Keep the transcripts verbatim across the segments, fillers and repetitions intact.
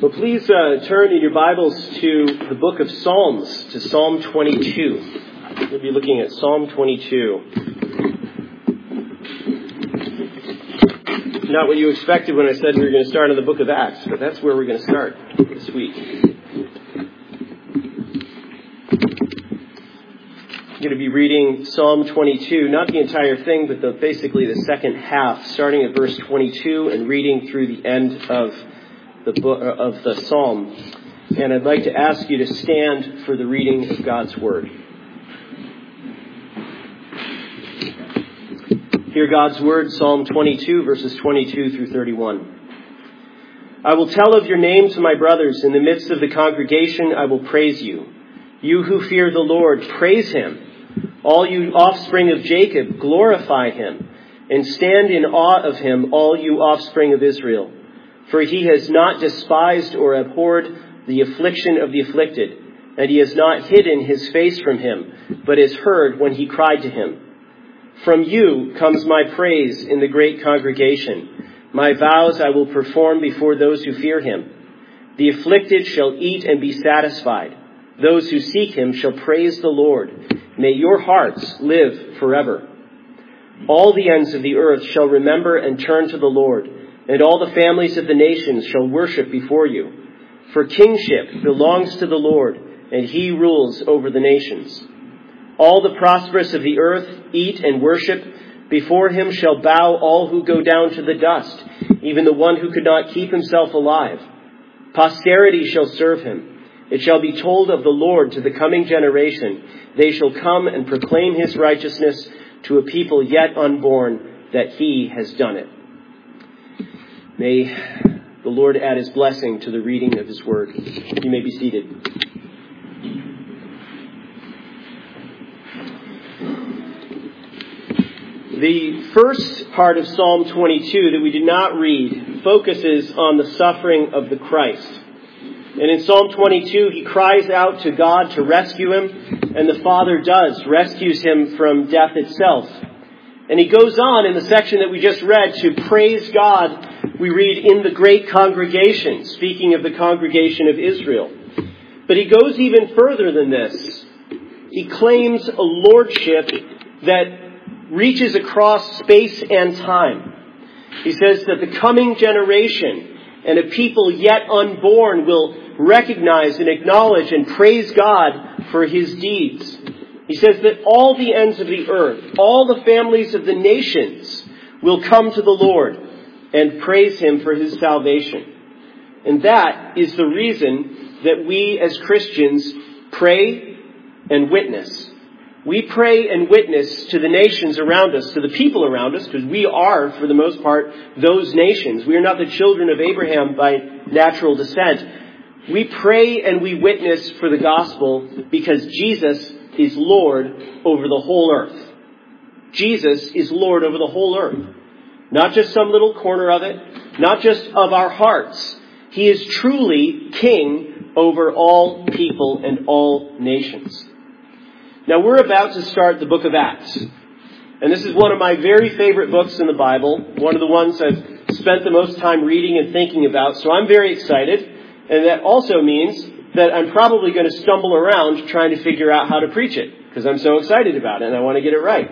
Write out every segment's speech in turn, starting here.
Well, please uh, turn in your Bibles to the book of Psalms, to Psalm twenty-two. We'll be looking at Psalm twenty-two. Not what you expected when I said we were going to start in the book of Acts, but that's where we're going to start this week. I'm going to be reading Psalm twenty-two, not the entire thing, but the, basically the second half, starting at verse twenty-two and reading through the end of the book of the Psalm. And I'd like to ask you to stand for the reading of God's Word. Hear God's Word, Psalm twenty-two, verses twenty-two through thirty-one. I will tell of your name to my brothers. In the midst of the congregation, I will praise you. You who fear the Lord, praise him. All you offspring of Jacob, glorify him. And stand in awe of him, all you offspring of Israel. For he has not despised or abhorred the affliction of the afflicted, and he has not hidden his face from him, but has heard when he cried to him. From you comes my praise in the great congregation. My vows I will perform before those who fear him. The afflicted shall eat and be satisfied. Those who seek him shall praise the Lord. May your hearts live forever. All the ends of the earth shall remember and turn to the Lord, and all the families of the nations shall worship before you. For kingship belongs to the Lord, and he rules over the nations. All the prosperous of the earth eat and worship. Before him shall bow all who go down to the dust, even the one who could not keep himself alive. Posterity shall serve him. It shall be told of the Lord to the coming generation. They shall come and proclaim his righteousness to a people yet unborn, that he has done it. May the Lord add his blessing to the reading of his word. You may be seated. The first part of Psalm twenty-two that we did not read focuses on the suffering of the Christ. And in Psalm twenty-two, he cries out to God to rescue him, and the Father does, rescues him from death itself. And he goes on in the section that we just read to praise God. We read, in the great congregation, speaking of the congregation of Israel. But he goes even further than this. He claims a lordship that reaches across space and time. He says that the coming generation and a people yet unborn will recognize and acknowledge and praise God for his deeds. He says that all the ends of the earth, all the families of the nations will come to the Lord and praise him for his salvation. And that is the reason that we as Christians pray and witness. We pray and witness to the nations around us, to the people around us, because we are, for the most part, those nations. We are not the children of Abraham by natural descent. We pray and we witness for the gospel because Jesus is Lord over the whole earth. Jesus is Lord over the whole earth. Not just some little corner of it, not just of our hearts. He is truly King over all people and all nations. Now, we're about to start the book of Acts. And this is one of my very favorite books in the Bible, one of the ones I've spent the most time reading and thinking about. So I'm very excited. And that also means that I'm probably going to stumble around trying to figure out how to preach it, because I'm so excited about it and I want to get it right.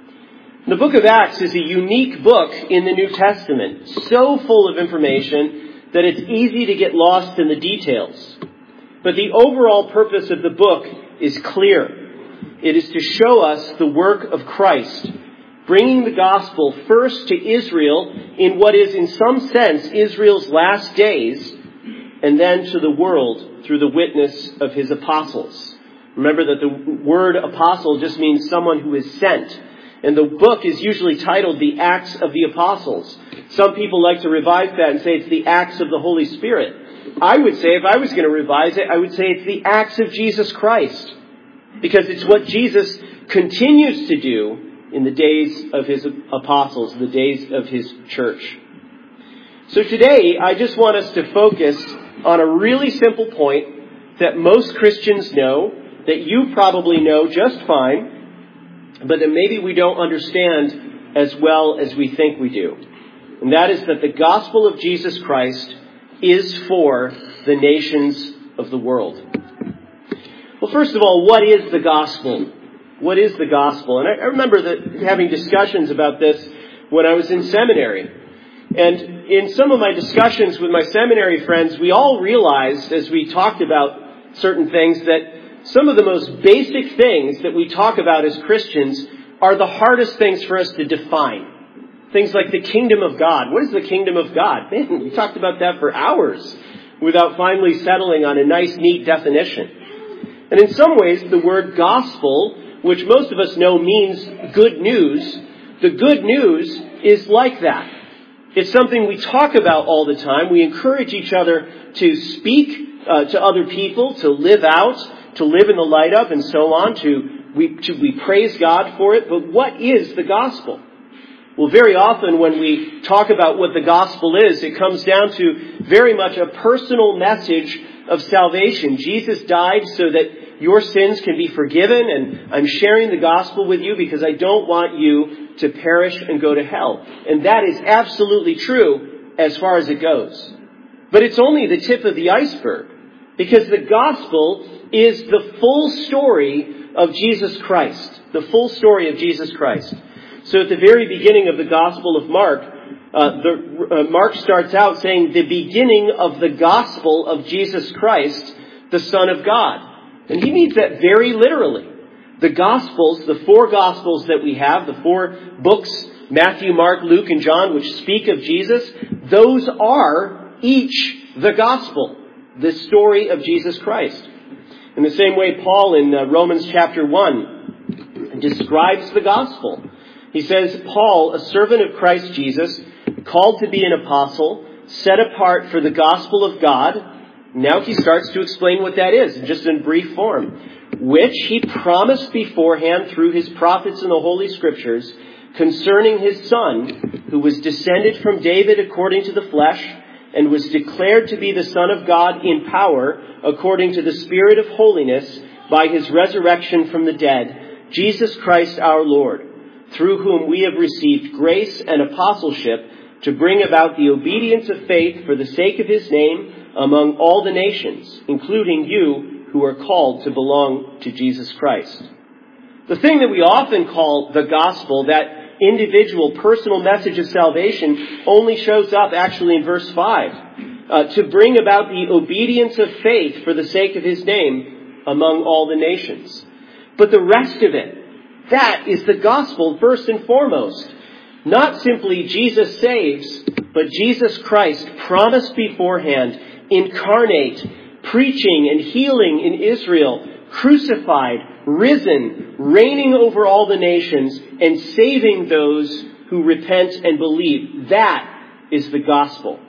The book of Acts is a unique book in the New Testament, so full of information that it's easy to get lost in the details. But the overall purpose of the book is clear. It is to show us the work of Christ, bringing the gospel first to Israel in what is in some sense Israel's last days, and then to the world through the witness of his apostles. Remember that the word apostle just means someone who is sent. And the book is usually titled The Acts of the Apostles. Some people like to revise that and say it's the Acts of the Holy Spirit. I would say, if I was going to revise it, I would say it's the Acts of Jesus Christ. Because it's what Jesus continues to do in the days of his apostles, the days of his church. So today, I just want us to focus on a really simple point that most Christians know, that you probably know just fine, but that maybe we don't understand as well as we think we do. And that is that the gospel of Jesus Christ is for the the nations of the world. Well, first of all, what is the gospel? What is the gospel? And I, I remember that having discussions about this when I was in seminary. And in some of my discussions with my seminary friends, we all realized as we talked about certain things that some of the most basic things that we talk about as Christians are the hardest things for us to define. Things like the kingdom of God. What is the kingdom of God? Man, we talked about that for hours without finally settling on a nice, neat definition. And in some ways, the word gospel, which most of us know means good news, the good news is like that. It's something we talk about all the time. We encourage each other to speak uh, to other people, to live out, to live in the light of, and so on. To we, to we praise God for it. But what is the gospel? Well, very often when we talk about what the gospel is, it comes down to very much a personal message of salvation. Jesus died so that your sins can be forgiven, and I'm sharing the gospel with you because I don't want you to perish and go to hell. And that is absolutely true as far as it goes. But it's only the tip of the iceberg, because the gospel is the full story of Jesus Christ. The full story of Jesus Christ. So at the very beginning of the Gospel of Mark, uh, the, uh, Mark starts out saying the beginning of the gospel of Jesus Christ, the Son of God. And he means that very literally. The Gospels, the four Gospels that we have, the four books, Matthew, Mark, Luke, and John, which speak of Jesus, those are each the Gospel, the story of Jesus Christ. In the same way, Paul in uh, Romans chapter one describes the Gospel. He says, Paul, a servant of Christ Jesus, called to be an apostle, set apart for the gospel of God. Now he starts to explain what that is, just in brief form. Which he promised beforehand through his prophets in the Holy Scriptures concerning his Son, who was descended from David according to the flesh, and was declared to be the Son of God in power according to the Spirit of holiness by his resurrection from the dead, Jesus Christ our Lord, through whom we have received grace and apostleship to bring about the obedience of faith for the sake of his name among all the nations, including you who are called to belong to Jesus Christ. The thing that we often call the gospel, that individual personal message of salvation, only shows up actually in verse five. Uh, to bring about the obedience of faith for the sake of his name among all the nations. But the rest of it, that is the gospel first and foremost. Not simply Jesus saves, but Jesus Christ promised beforehand, incarnate, preaching and healing in Israel, crucified, risen, reigning over all the nations, and saving those who repent and believe. That is the gospel.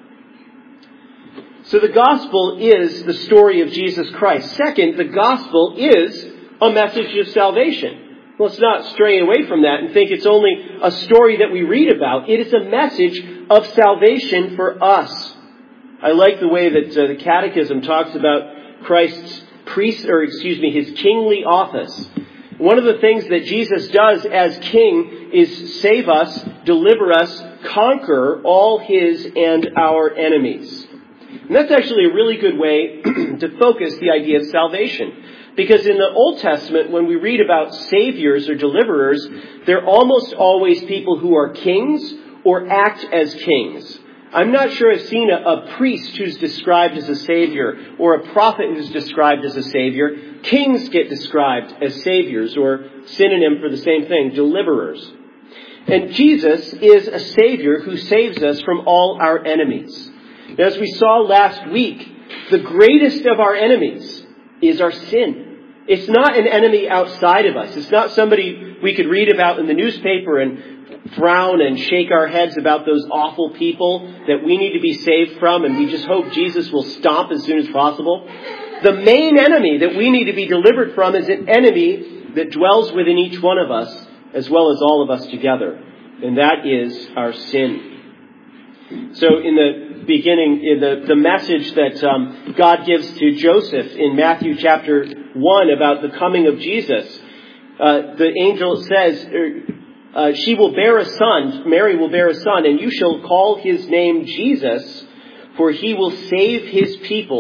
So the gospel is the story of Jesus Christ. Second, the gospel is a message of salvation. Let's not stray away from that and think it's only a story that we read about. It is a message of salvation for us. I like the way that uh, the Catechism talks about Christ's priest, or excuse me, his kingly office. One of the things that Jesus does as king is save us, deliver us, conquer all his and our enemies. And that's actually a really good way to focus the idea of salvation. Because in the Old Testament, when we read about saviors or deliverers, they're almost always people who are kings or act as kings. I'm not sure I've seen a, a priest who's described as a savior or a prophet who's described as a savior. Kings get described as saviors, or synonym for the same thing, deliverers. And Jesus is a savior who saves us from all our enemies. As we saw last week, the greatest of our enemies is our sin. It's not an enemy outside of us. It's not somebody we could read about in the newspaper and frown and shake our heads about those awful people that we need to be saved from, and we just hope Jesus will stomp as soon as possible. The main enemy that we need to be delivered from is an enemy that dwells within each one of us, as well as all of us together. And that is our sin. So in the beginning, in the, the message that um, God gives to Joseph in Matthew chapter one about the coming of Jesus, uh, the angel says, uh, she will bear a son, Mary will bear a son, and you shall call his name Jesus, for he will save his people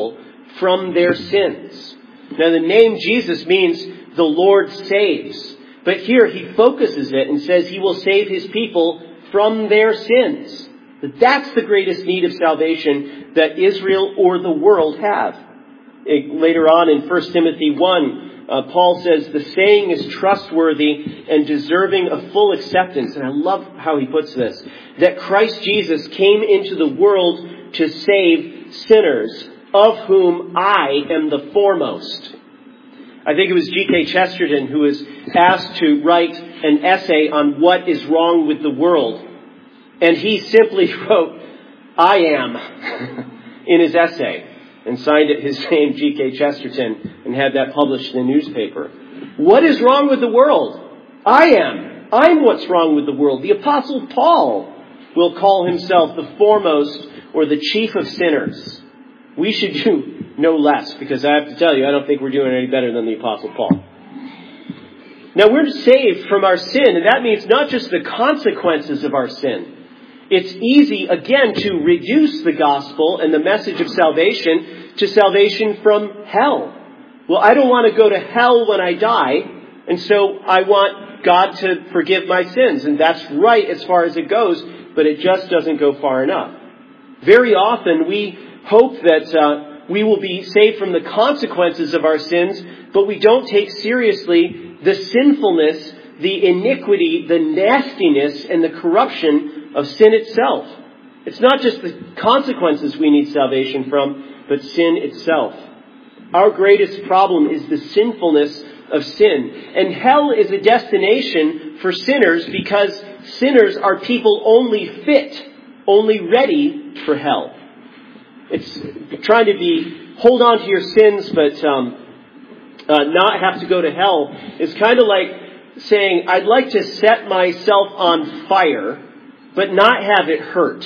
from their sins. Now the name Jesus means the Lord saves. But here he focuses it and says he will save his people from their sins. That's the greatest need of salvation that Israel or the world have. Later on in First Timothy one, uh, Paul says the saying is trustworthy and deserving of full acceptance. And I love how he puts this. That Christ Jesus came into the world to save sinners, of whom I am the foremost. I think it was G K Chesterton who was asked to write an essay on what is wrong with the world. And he simply wrote, I am, in his essay. And signed it his name, G K Chesterton, and had that published in the newspaper. What is wrong with the world? I am. I'm what's wrong with the world. The Apostle Paul will call himself the foremost or the chief of sinners. We should do no less, because I have to tell you, I don't think we're doing any better than the Apostle Paul. Now, we're saved from our sin, and that means not just the consequences of our sin. It's easy, again, to reduce the gospel and the message of salvation to salvation from hell. Well, I don't want to go to hell when I die, and so I want God to forgive my sins. And that's right as far as it goes, but it just doesn't go far enough. Very often we hope that uh, we will be saved from the consequences of our sins, but we don't take seriously the sinfulness, the iniquity, the nastiness, and the corruption of sin itself. It's not just the consequences we need salvation from, but sin itself. Our greatest problem is the sinfulness of sin. And hell is a destination for sinners because sinners are people only fit, only ready for hell. It's trying to be, hold on to your sins, but um, uh, not have to go to hell. It's kind of like saying, I'd like to set myself on fire, but not have it hurt.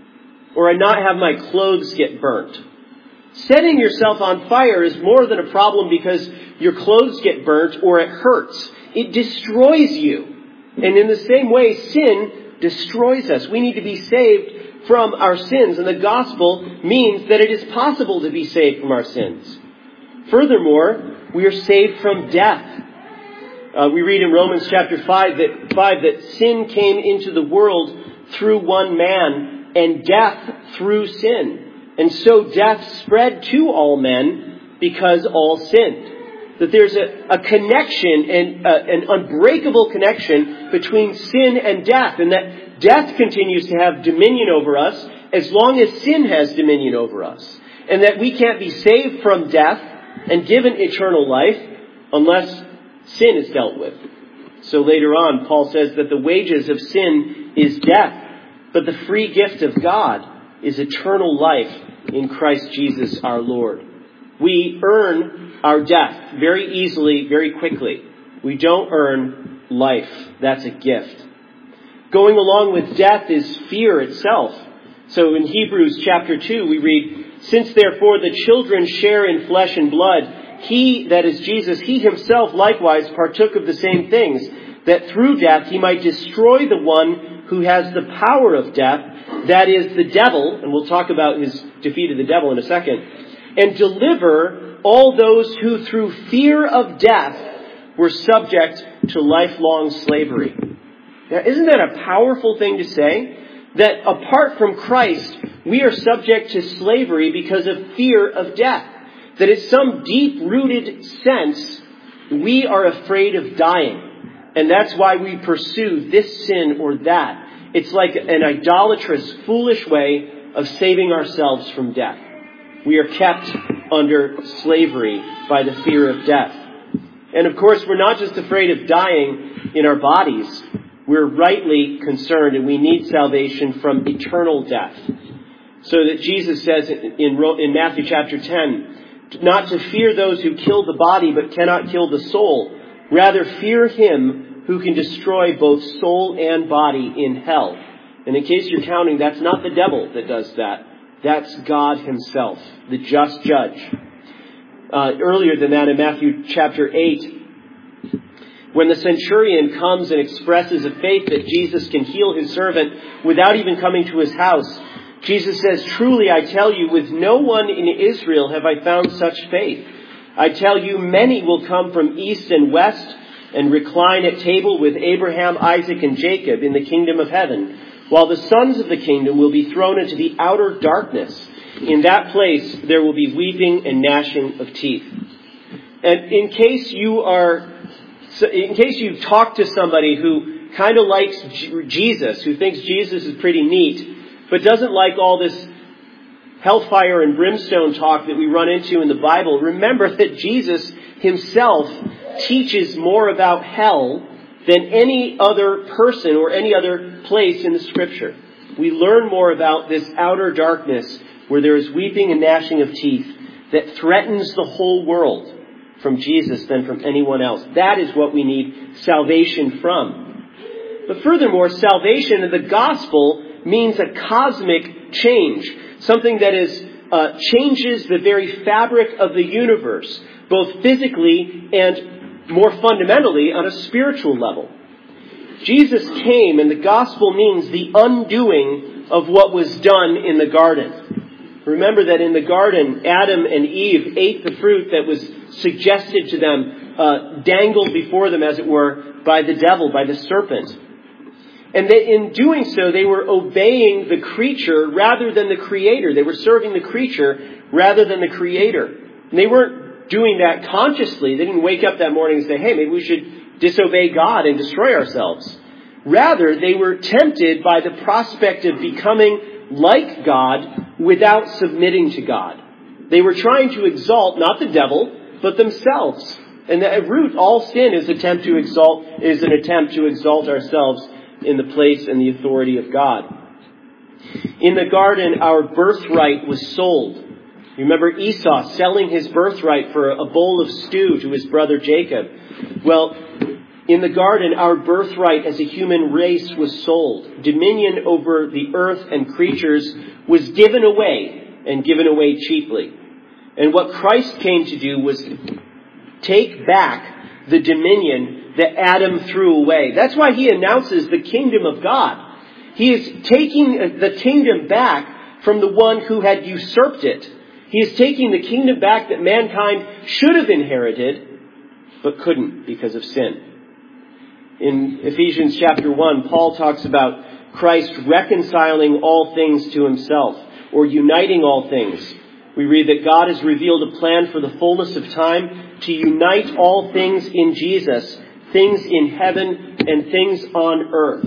Or not have my clothes get burnt. Setting yourself on fire is more than a problem because your clothes get burnt or it hurts. It destroys you. And in the same way, sin destroys us. We need to be saved from our sins. And the gospel means that it is possible to be saved from our sins. Furthermore, we are saved from death. Uh, we read in Romans chapter five that, five that sin came into the world through one man, and death through sin. And so death spread to all men because all sinned. That there's a, a connection, and uh, an unbreakable connection between sin and death. And that death continues to have dominion over us as long as sin has dominion over us. And that we can't be saved from death and given eternal life unless sin is dealt with. So later on, Paul says that the wages of sin is death. But the free gift of God is eternal life in Christ Jesus our Lord. We earn our death very easily, very quickly. We don't earn life. That's a gift. Going along with death is fear itself. So in Hebrews chapter two we read, since therefore the children share in flesh and blood, he, that is Jesus, he himself likewise partook of the same things, that through death he might destroy the one who has the power of death, that is the devil, and we'll talk about his defeat of the devil in a second, and deliver all those who through fear of death were subject to lifelong slavery. Now, isn't that a powerful thing to say? That apart from Christ, we are subject to slavery because of fear of death. That in some deep-rooted sense, we are afraid of dying. And that's why we pursue this sin or that. It's like an idolatrous, foolish way of saving ourselves from death. We are kept under slavery by the fear of death. And of course, we're not just afraid of dying in our bodies. We're rightly concerned, and we need salvation from eternal death. So that Jesus says in, in Matthew chapter ten, not to fear those who kill the body but cannot kill the soul. Rather, fear him who can destroy both soul and body in hell. And in case you're counting, that's not the devil that does that. That's God himself, the just judge. Uh, earlier than that, in Matthew chapter eight, when the centurion comes and expresses a faith that Jesus can heal his servant without even coming to his house, Jesus says, "Truly I tell you, with no one in Israel have I found such faith. I tell you, many will come from east and west and recline at table with Abraham, Isaac, and Jacob in the kingdom of heaven, while the sons of the kingdom will be thrown into the outer darkness. In that place there will be weeping and gnashing of teeth." And in case you are, in case you talk to somebody who kind of likes Jesus, who thinks Jesus is pretty neat, but doesn't like all this hellfire and brimstone talk that we run into in the Bible, remember that Jesus himself teaches more about hell than any other person or any other place in the Scripture. We learn more about this outer darkness where there is weeping and gnashing of teeth that threatens the whole world from Jesus than from anyone else. That is what we need salvation from. But furthermore, salvation in the gospel means a cosmic change, something that is uh, changes the very fabric of the universe, both physically and more fundamentally on a spiritual level. Jesus came, and the gospel means the undoing of what was done in the garden. Remember that in the garden, Adam and Eve ate the fruit that was suggested to them, uh, dangled before them, as it were, by the devil, by the serpent. And that in doing so, they were obeying the creature rather than the Creator. They were serving the creature rather than the Creator. And they weren't doing that consciously. They didn't wake up that morning and say, hey, maybe we should disobey God and destroy ourselves. Rather, they were tempted by the prospect of becoming like God without submitting to God. They were trying to exalt not the devil, but themselves. And at root, all sin is attempt to exalt is an attempt to exalt ourselves in the place and the authority of God. In the garden, our birthright was sold. You remember Esau selling his birthright for a bowl of stew to his brother Jacob. Well, in the garden, our birthright as a human race was sold. Dominion over the earth and creatures was given away, and given away cheaply. And what Christ came to do was take back the dominion that Adam threw away. That's why he announces the kingdom of God. He is taking the kingdom back from the one who had usurped it. He is taking the kingdom back that mankind should have inherited, but couldn't because of sin. In Ephesians chapter one, Paul talks about Christ reconciling all things to himself, or uniting all things. We read that God has revealed a plan for the fullness of time to unite all things in Jesus, things in heaven and things on earth.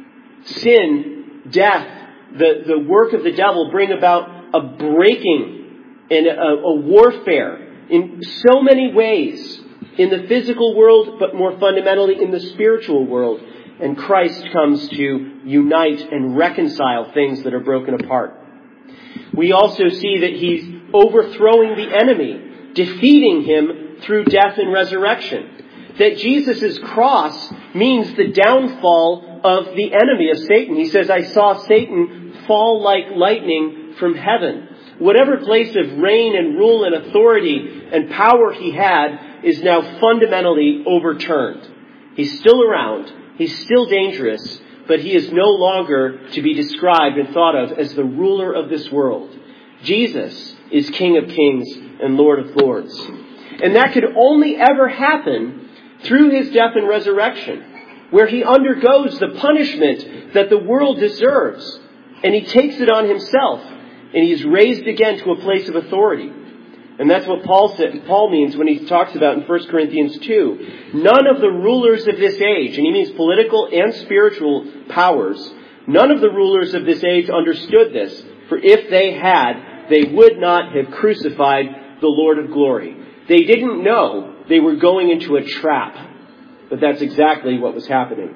Sin, death, the, the work of the devil bring about a breaking and a, a warfare in so many ways in the physical world, but more fundamentally in the spiritual world. And Christ comes to unite and reconcile things that are broken apart. We also see that he's overthrowing the enemy, defeating him through death and resurrection. That Jesus' cross means the downfall of the enemy, of Satan. He says, I saw Satan fall like lightning from heaven. Whatever place of reign and rule and authority and power he had is now fundamentally overturned. He's still around. He's still dangerous, but he is no longer to be described and thought of as the ruler of this world. Jesus is King of Kings and Lord of Lords. And that could only ever happen through his death and resurrection, where he undergoes the punishment that the world deserves. And he takes it on himself. And he is raised again to a place of authority. And that's what Paul said, Paul means when he talks about in First Corinthians two. None of the rulers of this age, and he means political and spiritual powers, none of the rulers of this age understood this. For if they had, they would not have crucified the Lord of glory. They didn't know they were going into a trap. But that's exactly what was happening.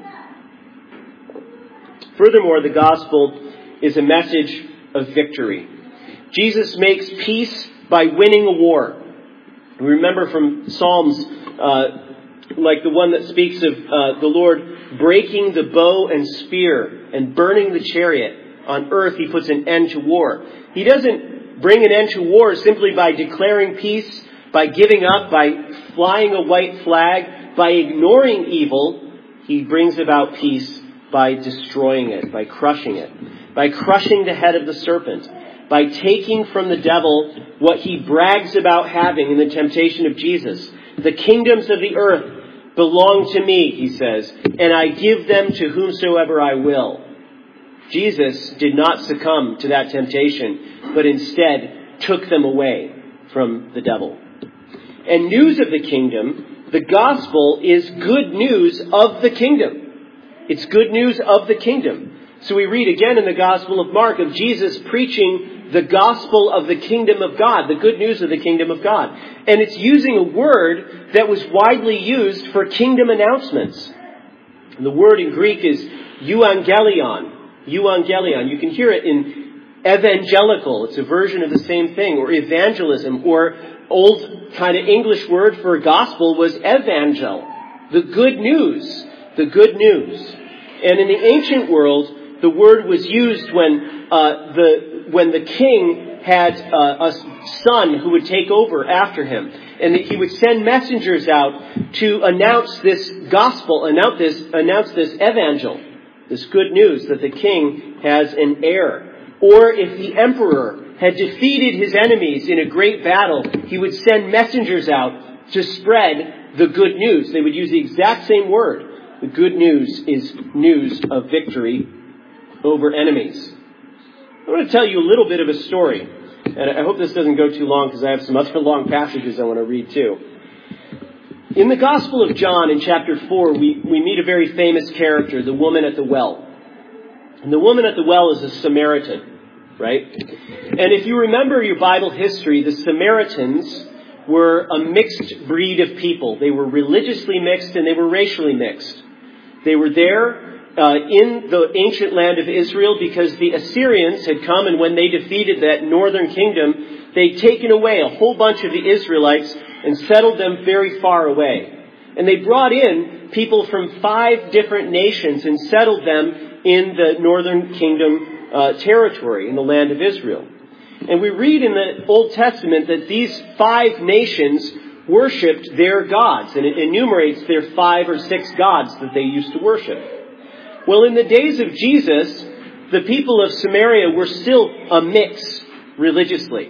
Furthermore, the gospel is a message of victory. Jesus makes peace by winning a war. We remember from Psalms, uh, like the one that speaks of uh, the Lord breaking the bow and spear and burning the chariot. On earth, he puts an end to war. He doesn't bring an end to war simply by declaring peace, by giving up, by flying a white flag, by ignoring evil. He brings about peace by destroying it, by crushing it. by crushing the head of the serpent, by taking from the devil what he brags about having in the temptation of Jesus. The kingdoms of the earth belong to me, he says, and I give them to whomsoever I will. Jesus did not succumb to that temptation, but instead took them away from the devil. And news of the kingdom, the gospel, is good news of the kingdom. It's good news of the kingdom. So we read again in the Gospel of Mark of Jesus preaching the gospel of the kingdom of God, the good news of the kingdom of God. And it's using a word that was widely used for kingdom announcements. And the word in Greek is euangelion. Euangelion. You can hear it in evangelical. It's a version of the same thing. Or evangelism. Or old kind of English word for gospel was evangel. The good news. The good news. And in the ancient world, the word was used when uh, the when the king had uh, a son who would take over after him. And he would send messengers out to announce this gospel, announce this, announce this evangel, this good news that the king has an heir. Or if the emperor had defeated his enemies in a great battle, he would send messengers out to spread the good news. They would use the exact same word. The good news is news of victory over enemies. I want to tell you a little bit of a story. And I hope this doesn't go too long because I have some other long passages I want to read too. In the Gospel of John in chapter four, we, we meet a very famous character, the woman at the well. And the woman at the well is a Samaritan, right? And if you remember your Bible history, the Samaritans were a mixed breed of people. They were religiously mixed and they were racially mixed. They were there uh, in the ancient land of Israel because the Assyrians had come, and when they defeated that northern kingdom, they'd taken away a whole bunch of the Israelites and settled them very far away. And they brought in people from five different nations and settled them in the northern kingdom uh, territory in the land of Israel. And we read in the Old Testament that these five nations worshipped their gods. And it enumerates their five or six gods that they used to worship. Well, in the days of Jesus, the people of Samaria were still a mix religiously.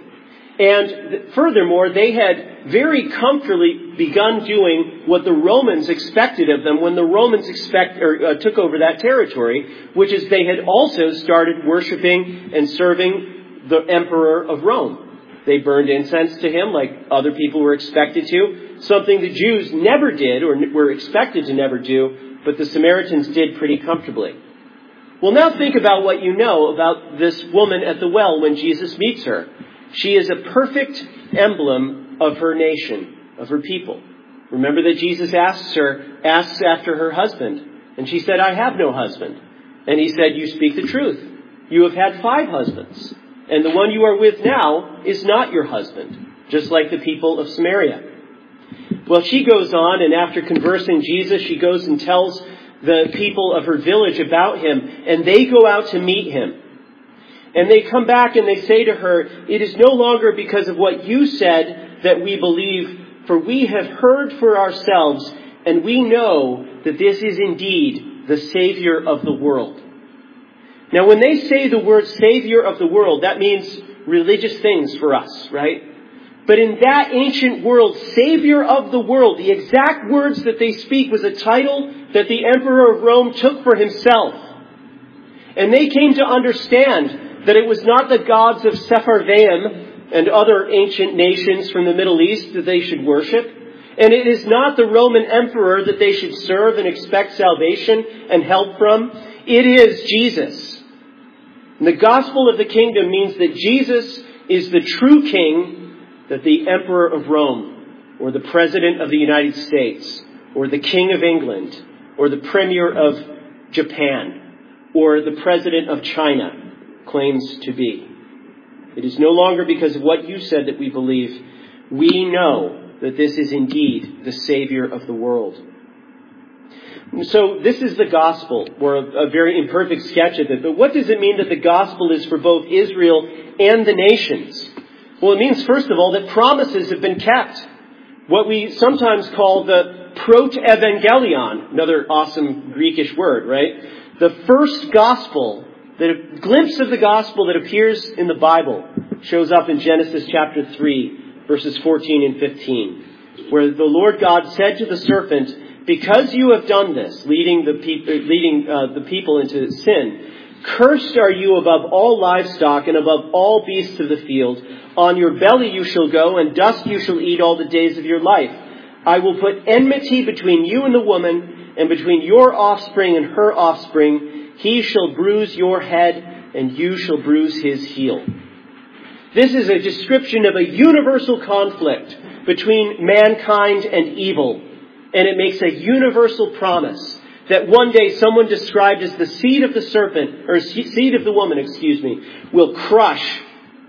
And furthermore, they had very comfortably begun doing what the Romans expected of them when the Romans expect, or, uh, took over that territory, which is they had also started worshiping and serving the emperor of Rome. They burned incense to him like other people were expected to, something the Jews never did or were expected to never do, but the Samaritans did pretty comfortably. Well, now think about what you know about this woman at the well when Jesus meets her. She is a perfect emblem of her nation, of her people. Remember that Jesus asks her, asks after her husband, and she said, "I have no husband." And he said, "You speak the truth. You have had five husbands. And the one you are with now is not your husband," just like the people of Samaria. Well, she goes on, and after conversing Jesus, she goes and tells the people of her village about him, and they go out to meet him. And they come back and they say to her, "It is no longer because of what you said that we believe, for we have heard for ourselves, and we know that this is indeed the Savior of the world." Now, when they say the word Savior of the world, that means religious things for us, right? But in that ancient world, Savior of the world, the exact words that they speak was a title that the Emperor of Rome took for himself. And they came to understand that it was not the gods of Sepharvaim and other ancient nations from the Middle East that they should worship. And it is not the Roman emperor that they should serve and expect salvation and help from. It is Jesus. And the gospel of the kingdom means that Jesus is the true king that the Emperor of Rome, or the President of the United States, or the King of England, or the Premier of Japan, or the President of China claims to be. It is no longer because of what you said that we believe. We know that this is indeed the Savior of the world. So this is the gospel, or a, a very imperfect sketch of it. But what does it mean that the gospel is for both Israel and the nations? Well, it means, first of all, that promises have been kept. What we sometimes call the proto-evangelion, another awesome Greekish word, right? The first gospel that a glimpse of the gospel that appears in the Bible shows up in Genesis chapter three, verses fourteen and fifteen, where the Lord God said to the serpent, because you have done this, leading the, pe- leading, uh, the people into sin, cursed are you above all livestock and above all beasts of the field. On your belly you shall go, and dust you shall eat all the days of your life. I will put enmity between you and the woman, and between your offspring and her offspring. He shall bruise your head, and you shall bruise his heel. This is a description of a universal conflict between mankind and evil. And it makes a universal promise that one day someone described as the seed of the serpent, or seed of the woman, excuse me, will crush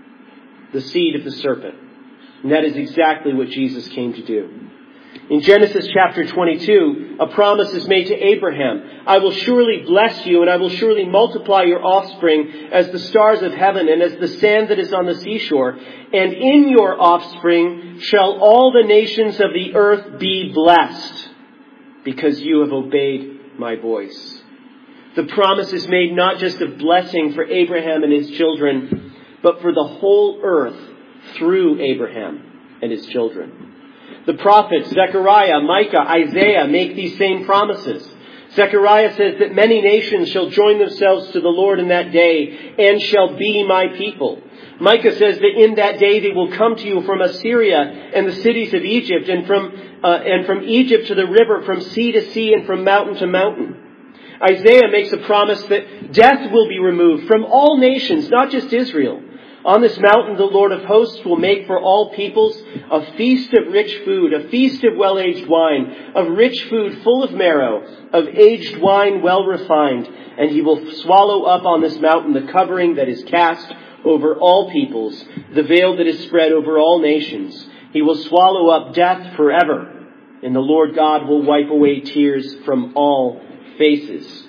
the seed of the serpent. And that is exactly what Jesus came to do. In Genesis chapter twenty-two, a promise is made to Abraham. I will surely bless you, and I will surely multiply your offspring as the stars of heaven and as the sand that is on the seashore. And in your offspring shall all the nations of the earth be blessed, because you have obeyed my voice. The promise is made not just of blessing for Abraham and his children, but for the whole earth through Abraham and his children. The prophets, Zechariah, Micah, Isaiah, make these same promises. Zechariah says that many nations shall join themselves to the Lord in that day and shall be my people. Micah says that in that day they will come to you from Assyria and the cities of Egypt, and from uh, and from Egypt to the river, from sea to sea, and from mountain to mountain. Isaiah makes a promise that death will be removed from all nations, not just Israel. On this mountain the Lord of hosts will make for all peoples a feast of rich food, a feast of well-aged wine, of rich food full of marrow, of aged wine well refined. And he will swallow up on this mountain the covering that is cast over all peoples, the veil that is spread over all nations. He will swallow up death forever, and the Lord God will wipe away tears from all faces.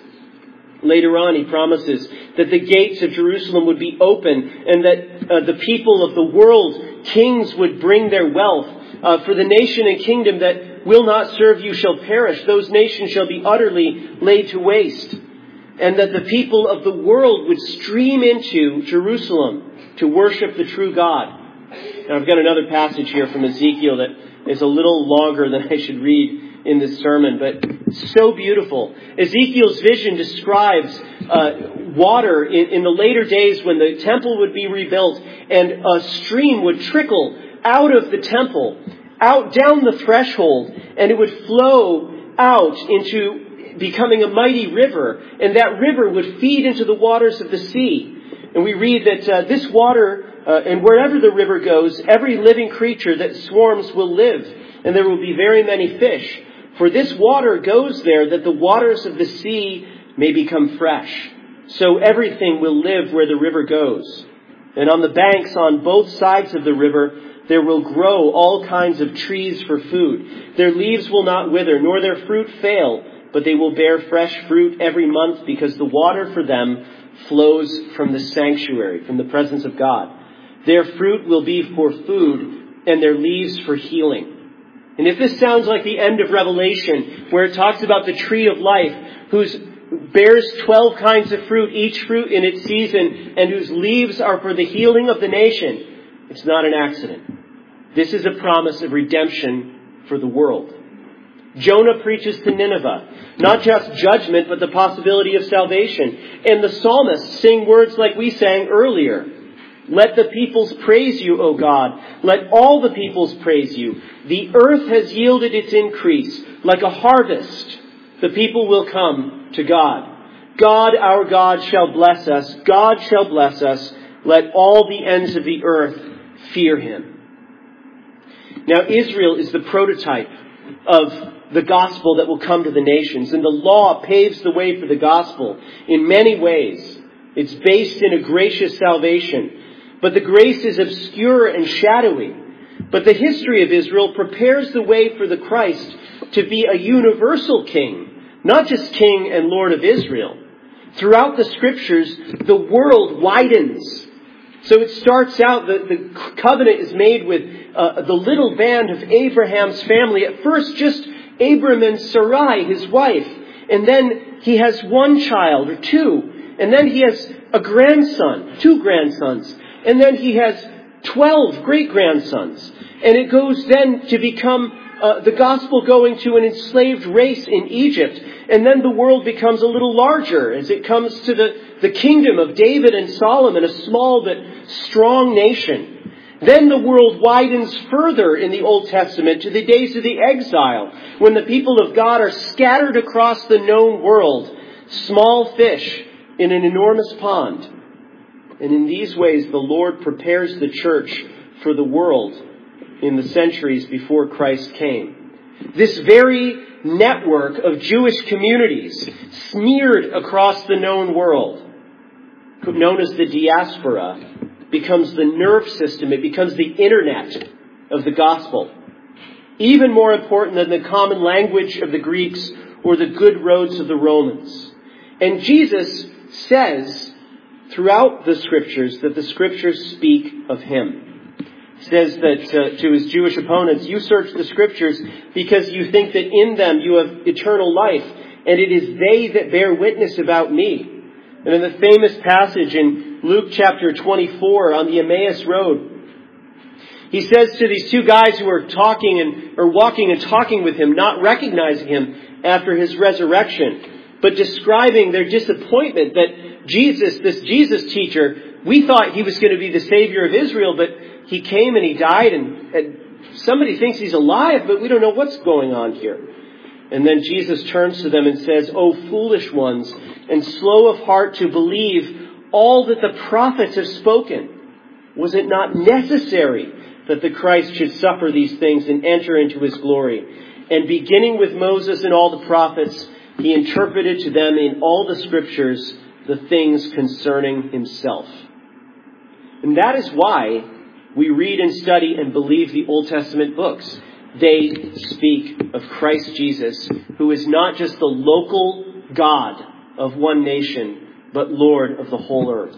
Later on, he promises that the gates of Jerusalem would be open, and that uh, the people of the world, kings, would bring their wealth. Uh, for the nation and kingdom that will not serve you shall perish. Those nations shall be utterly laid to waste. And that the people of the world would stream into Jerusalem to worship the true God. Now, I've got another passage here from Ezekiel that is a little longer than I should read in this sermon, but so beautiful. Ezekiel's vision describes uh, water in, in the later days when the temple would be rebuilt, and a stream would trickle out of the temple, out down the threshold, and it would flow out into becoming a mighty river, and that river would feed into the waters of the sea. And we read that uh, this water, uh, and wherever the river goes, every living creature that swarms will live, and there will be very many fish. For this water goes there that the waters of the sea may become fresh. So everything will live where the river goes. And on the banks on both sides of the river there will grow all kinds of trees for food. Their leaves will not wither, nor their fruit fail, but they will bear fresh fruit every month, because the water for them flows from the sanctuary, from the presence of God. Their fruit will be for food, and their leaves for healing. And if this sounds like the end of Revelation, where it talks about the tree of life, whose bears twelve kinds of fruit, each fruit in its season, and whose leaves are for the healing of the nation, it's not an accident. This is a promise of redemption for the world. Jonah preaches to Nineveh, not just judgment, but the possibility of salvation. And the psalmists sing words like we sang earlier. Let the peoples praise you, O God. Let all the peoples praise you. The earth has yielded its increase. Like a harvest, the people will come to God. God, our God, shall bless us. God shall bless us. Let all the ends of the earth fear him. Now, Israel is the prototype of the gospel that will come to the nations. And the law paves the way for the gospel in many ways. It's based in a gracious salvation. But the grace is obscure and shadowy. But the history of Israel prepares the way for the Christ to be a universal king, not just king and Lord of Israel. Throughout the scriptures, the world widens. So it starts out, the, the covenant is made with uh, the little band of Abraham's family. At first, just Abram and Sarai, his wife. And then he has one child or two. And then he has a grandson, two grandsons. And then he has twelve great-grandsons. And it goes then to become uh, the gospel going to an enslaved race in Egypt. And then the world becomes a little larger as it comes to the, the kingdom of David and Solomon, a small but strong nation. Then the world widens further in the Old Testament to the days of the exile, when the people of God are scattered across the known world, small fish in an enormous pond. And in these ways, the Lord prepares the church for the world in the centuries before Christ came. This very network of Jewish communities smeared across the known world, known as the diaspora, becomes the nerve system. It becomes the internet of the gospel. Even more important than the common language of the Greeks or the good roads of the Romans. And Jesus says throughout the Scriptures that the Scriptures speak of Him. He says that uh, to his Jewish opponents, you search the Scriptures because you think that in them you have eternal life, and it is they that bear witness about me. And in the famous passage in Luke chapter twenty-four on the Emmaus Road, he says to these two guys who are talking and or walking and talking with him, not recognizing him after his resurrection, but describing their disappointment that Jesus, this Jesus teacher, we thought he was going to be the Savior of Israel, but he came and he died, and, and somebody thinks he's alive, but we don't know what's going on here. And then Jesus turns to them and says, "O foolish ones, and slow of heart to believe all that the prophets have spoken. Was it not necessary that the Christ should suffer these things and enter into his glory? And beginning with Moses and all the prophets, he interpreted to them in all the Scriptures the things concerning himself." And that is why we read and study and believe the Old Testament books. They speak of Christ Jesus, who is not just the local God of one nation, but Lord of the whole earth.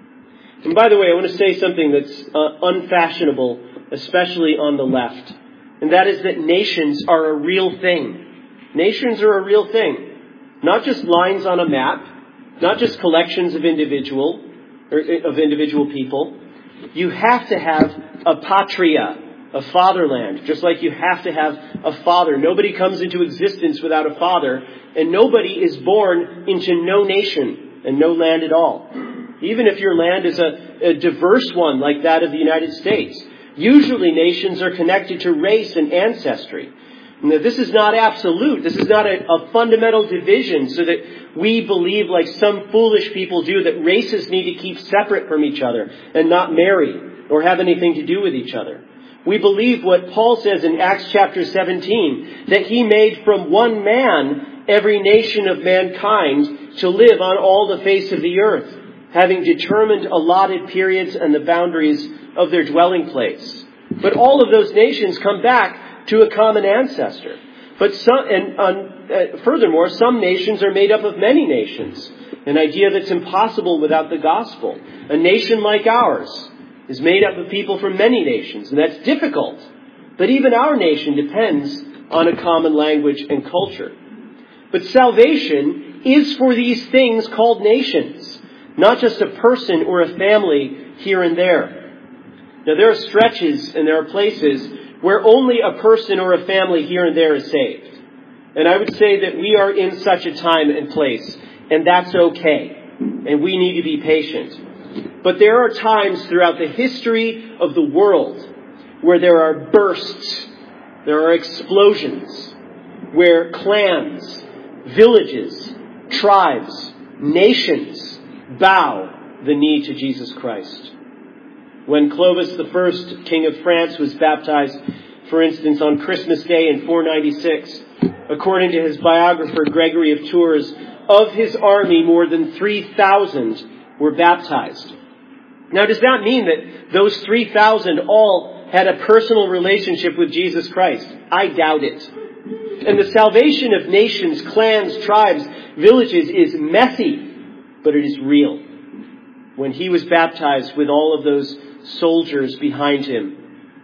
And by the way, I want to say something that's uh, unfashionable, especially on the left. And that is that nations are a real thing. Nations are a real thing. Not just lines on a map, not just collections of individual or of individual people. You have to have a patria, a fatherland, just like you have to have a father. Nobody comes into existence without a father, and nobody is born into no nation and no land at all. Even if your land is a, a diverse one like that of the United States. Usually nations are connected to race and ancestry. Now, this is not absolute. This is not a, a fundamental division so that we believe, like some foolish people do, that races need to keep separate from each other and not marry or have anything to do with each other. We believe what Paul says in Acts chapter seventeen, that he made from one man every nation of mankind to live on all the face of the earth, having determined allotted periods and the boundaries of their dwelling place. But all of those nations come back to a common ancestor. But some, and um, uh, furthermore, some nations are made up of many nations, an idea that's impossible without the gospel. A nation like ours is made up of people from many nations, and that's difficult. But even our nation depends on a common language and culture. But salvation is for these things called nations, not just a person or a family here and there. Now, there are stretches and there are places where only a person or a family here and there is saved. And I would say that we are in such a time and place, and that's okay. And we need to be patient. But there are times throughout the history of the world where there are bursts, there are explosions, where clans, villages, tribes, nations bow the knee to Jesus Christ. When Clovis the First, King of France, was baptized, for instance, on Christmas Day in four ninety-six, according to his biographer Gregory of Tours, of his army, more than three thousand were baptized. Now, does that mean that those three thousand all had a personal relationship with Jesus Christ? I doubt it. And the salvation of nations, clans, tribes, villages is messy, but it is real. When he was baptized with all of those soldiers behind him,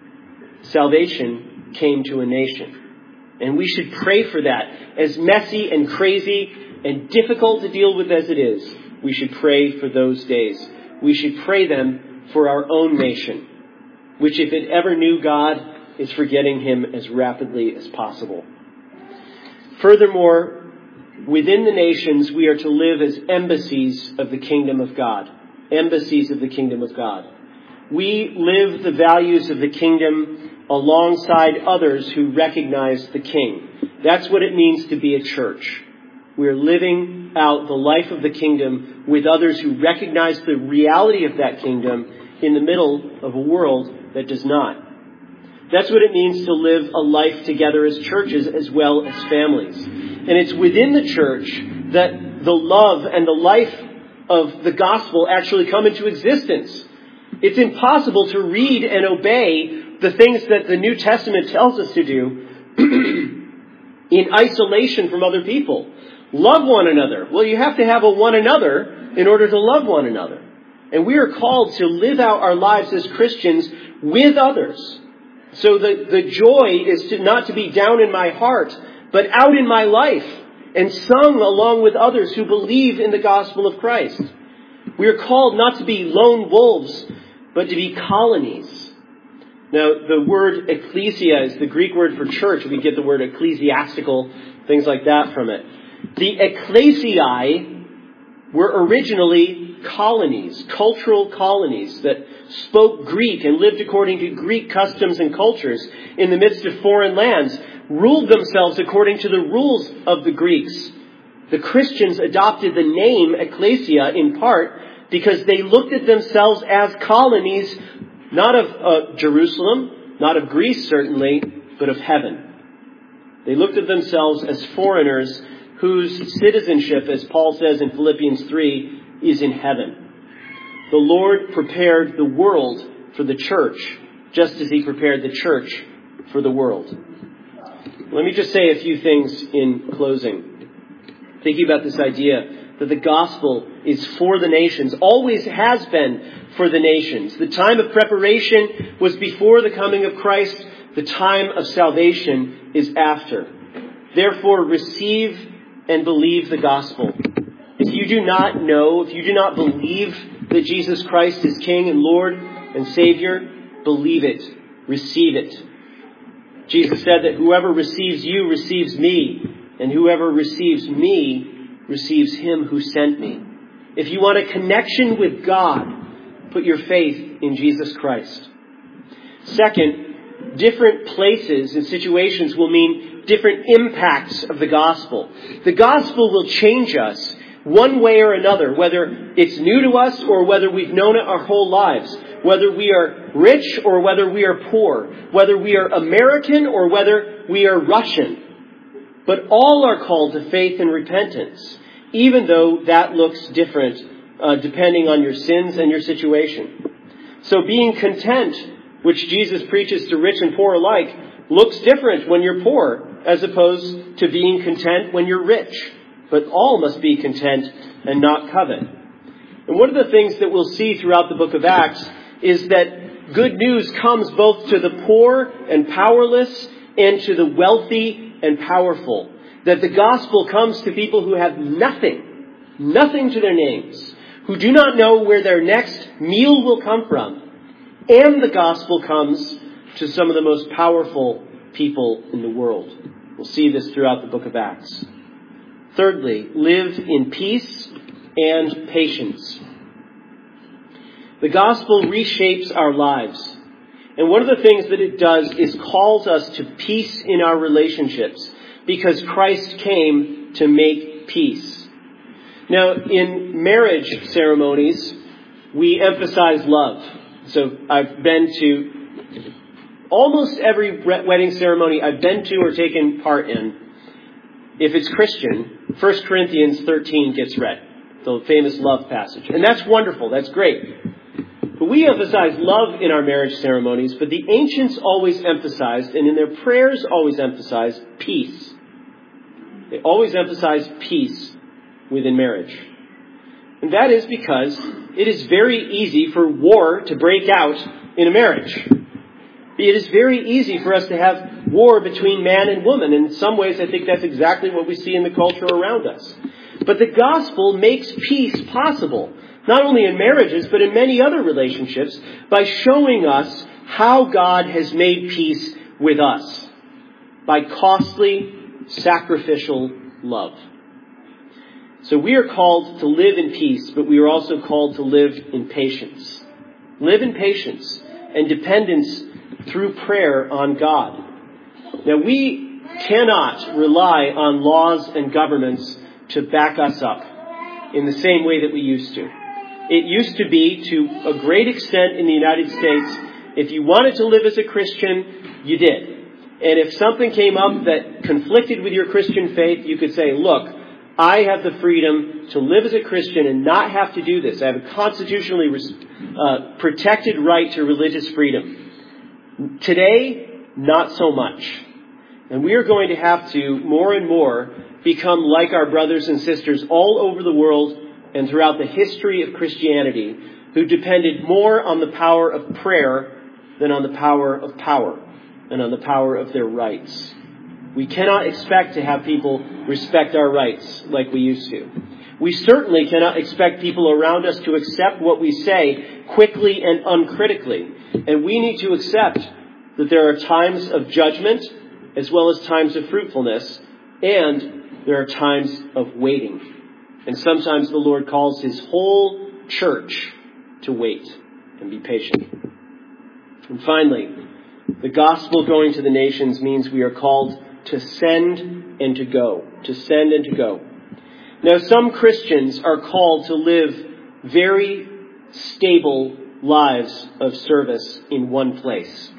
salvation came to a nation. And we should pray for that, as messy and crazy and difficult to deal with as it is. we should pray for those days. We should pray them for our own nation, which if it ever knew God, is forgetting him as rapidly as possible. Furthermore, within the nations, we are to live as embassies of the kingdom of God. Embassies of the kingdom of God. We live the values of the kingdom alongside others who recognize the king. That's what it means to be a church. We are living out the life of the kingdom with others who recognize the reality of that kingdom in the middle of a world that does not. That's what it means to live a life together as churches as well as families. And it's within the church that the love and the life of the gospel actually come into existence. It's impossible to read and obey the things that the New Testament tells us to do in isolation from other people. Love one another. Well, you have to have a one another in order to love one another. And we are called to live out our lives as Christians with others. So the, the joy is to not to be down in my heart, but out in my life and sung along with others who believe in the gospel of Christ. We are called not to be lone wolves, but to be colonies. Now, the word ecclesia is the Greek word for church. We get the word ecclesiastical, things like that from it. The ecclesiae were originally colonies, cultural colonies that spoke Greek and lived according to Greek customs and cultures in the midst of foreign lands, ruled themselves according to the rules of the Greeks. The Christians adopted the name ecclesia in part because they looked at themselves as colonies, not of uh, Jerusalem, not of Greece certainly, but of heaven. They looked at themselves as foreigners whose citizenship, as Paul says in Philippians three, is in heaven. The Lord prepared the world for the church, just as he prepared the church for the world. Let me just say a few things in closing. Thinking about this idea that the gospel is for the nations, always has been for the nations. The time of preparation was before the coming of Christ. The time of salvation is after. Therefore, receive and believe the gospel. If you do not know, if you do not believe that Jesus Christ is King and Lord and Savior, believe it. Receive it. Jesus said that whoever receives you receives me, and whoever receives me receives him who sent me. If you want a connection with God, put your faith in Jesus Christ. Second, different places and situations will mean different impacts of the gospel. The gospel will change us one way or another, whether it's new to us or whether we've known it our whole lives, whether we are rich or whether we are poor, whether we are American or whether we are Russian. But all are called to faith and repentance, even though that looks different uh, depending on your sins and your situation. So being content, which Jesus preaches to rich and poor alike, looks different when you're poor as opposed to being content when you're rich. But all must be content and not covet. And one of the things that we'll see throughout the book of Acts is that good news comes both to the poor and powerless and to the wealthy and powerful. That the gospel comes to people who have nothing, nothing to their names, who do not know where their next meal will come from. And the gospel comes to some of the most powerful people in the world. We'll see this throughout the book of Acts. Thirdly, live in peace and patience. The gospel reshapes our lives. And one of the things that it does is calls us to peace in our relationships, because Christ came to make peace. Now, in marriage ceremonies, we emphasize love. So I've been to almost every wedding ceremony I've been to or taken part in. If it's Christian, First Corinthians thirteen gets read, the famous love passage. And that's wonderful. That's great. But we emphasize love in our marriage ceremonies, but the ancients always emphasized, and in their prayers always emphasized, peace. They always emphasize peace within marriage. And that is because it is very easy for war to break out in a marriage. It is very easy for us to have war between man and woman. And in some ways, I think that's exactly what we see in the culture around us. But the gospel makes peace possible, not only in marriages, but in many other relationships, by showing us how God has made peace with us by costly, sacrificial love. So we are called to live in peace, but we are also called to live in patience. Live in patience and dependence through prayer on God. Now, we cannot rely on laws and governments to back us up in the same way that we used to. It used to be, to a great extent in the United States, if you wanted to live as a Christian, you did. And if something came up that conflicted with your Christian faith, you could say, look, I have the freedom to live as a Christian and not have to do this. I have a constitutionally uh, protected right to religious freedom. Today, not so much. And we are going to have to, more and more, become like our brothers and sisters all over the world and throughout the history of Christianity, who depended more on the power of prayer than on the power of power and on the power of their rights. We cannot expect to have people respect our rights like we used to. We certainly cannot expect people around us to accept what we say quickly and uncritically. And we need to accept that there are times of judgment as well as times of fruitfulness, and there are times of waiting. And sometimes the Lord calls his whole church to wait and be patient. And finally, the gospel going to the nations means we are called to send and to go. To send and to go. Now, some Christians are called to live very stable lives of service in one place.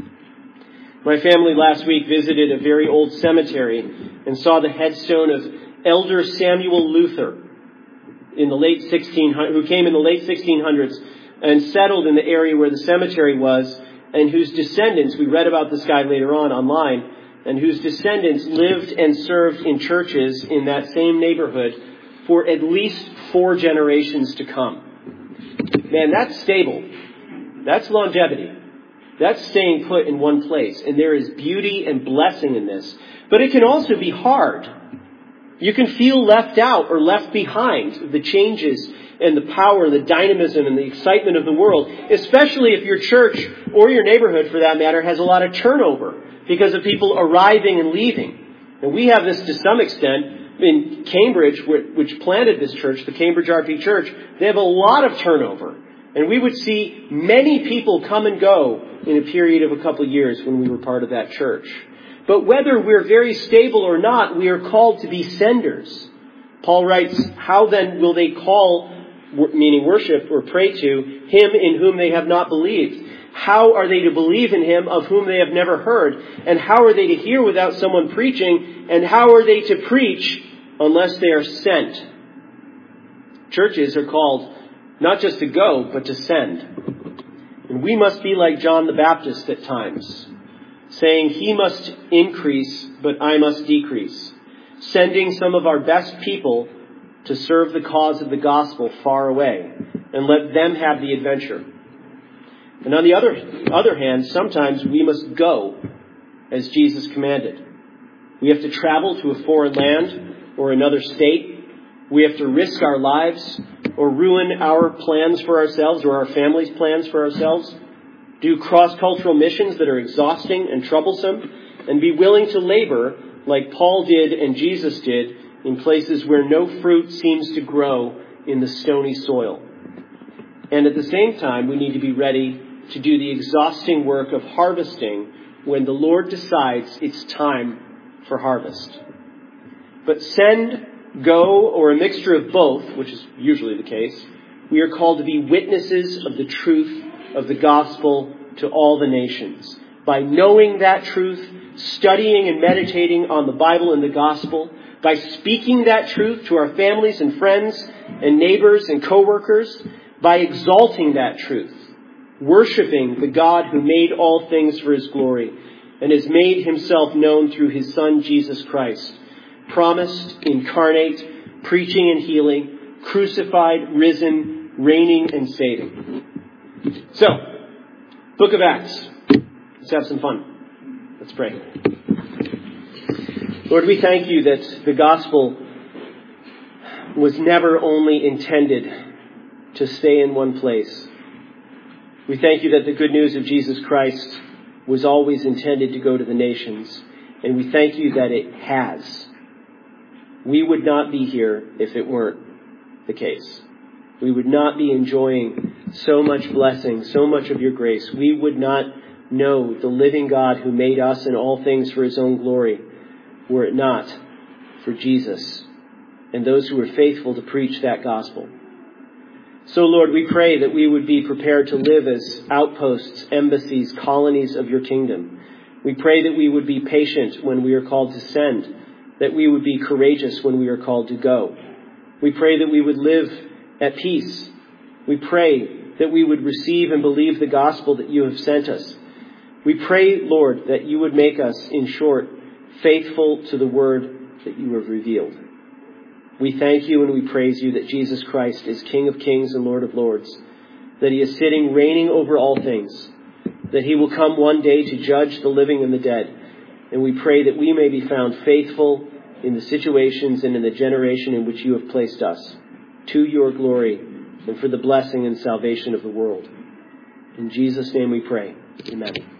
My family last week visited a very old cemetery and saw the headstone of Elder Samuel Luther in the late sixteen hundreds, who came in the late sixteen hundreds and settled in the area where the cemetery was, and whose descendants, we read about this guy later on online, and whose descendants lived and served in churches in that same neighborhood for at least four generations to come. Man, that's stable. That's longevity. That's staying put in one place. And there is beauty and blessing in this. But it can also be hard. You can feel left out or left behind the changes and the power and the dynamism and the excitement of the world, especially if your church or your neighborhood, for that matter, has a lot of turnover because of people arriving and leaving. And we have this to some extent in Cambridge, which planted this church, the Cambridge R P Church. They have a lot of turnover. And we would see many people come and go in a period of a couple of years when we were part of that church. But whether we're very stable or not, we are called to be senders. Paul writes, how then will they call, meaning worship or pray to, him in whom they have not believed? How are they to believe in him of whom they have never heard? And how are they to hear without someone preaching? And how are they to preach unless they are sent? Churches are called not just to go, but to send. And we must be like John the Baptist at times, saying he must increase, but I must decrease, sending some of our best people to serve the cause of the gospel far away and let them have the adventure. And on the other, other hand, sometimes we must go as Jesus commanded. We have to travel to a foreign land or another state. We have to risk our lives or ruin our plans for ourselves or our family's plans for ourselves. Do cross-cultural missions that are exhausting and troublesome, and be willing to labor like Paul did and Jesus did in places where no fruit seems to grow in the stony soil. And at the same time, we need to be ready to do the exhausting work of harvesting when the Lord decides it's time for harvest. But send, go, or a mixture of both, which is usually the case, we are called to be witnesses of the truth of the gospel to all the nations. By knowing that truth, studying and meditating on the Bible and the gospel, by speaking that truth to our families and friends and neighbors and co-workers, by exalting that truth, worshiping the God who made all things for his glory and has made himself known through his Son, Jesus Christ, promised, incarnate, preaching and healing, crucified, risen, reigning and saving. So, Book of Acts. Let's have some fun. Let's pray. Lord, we thank you that the gospel was never only intended to stay in one place. We thank you that the good news of Jesus Christ was always intended to go to the nations, and we thank you that it has. We would not be here if it weren't the case. We would not be enjoying so much blessing, so much of your grace. We would not know the living God who made us and all things for his own glory, were it not for Jesus and those who were faithful to preach that gospel. So, Lord, we pray that we would be prepared to live as outposts, embassies, colonies of your kingdom. We pray that we would be patient when we are called to send, that we would be courageous when we are called to go. We pray that we would live at peace. We pray that we would receive and believe the gospel that you have sent us. We pray, Lord, that you would make us, in short, faithful to the word that you have revealed. We thank you and we praise you that Jesus Christ is King of kings and Lord of lords, that he is sitting, reigning over all things, that he will come one day to judge the living and the dead. And we pray that we may be found faithful in the situations and in the generation in which you have placed us, to your glory and for the blessing and salvation of the world. In Jesus' name we pray. Amen.